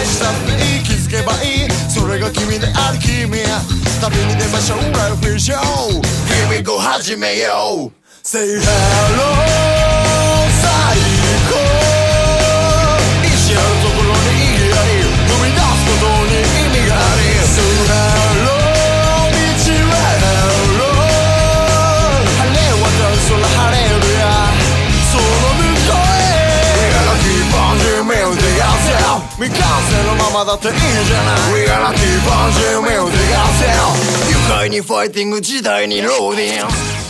したって気づけばいい、それが君である君。旅に出ましょう、ライフィーショー。Here we go 始めよう。 Say hello 最高。意志あるところに意義あり、踏み出すことに意味があり。 So hello 道は hello。 晴れ渡る空晴れるやその向こうへ。 We gotta keep on dreaming music ourselves。 未完成のままだっていいじゃない。 We gotta keep on dreaming music ourselves。 愉快にファイティング時代にローディング。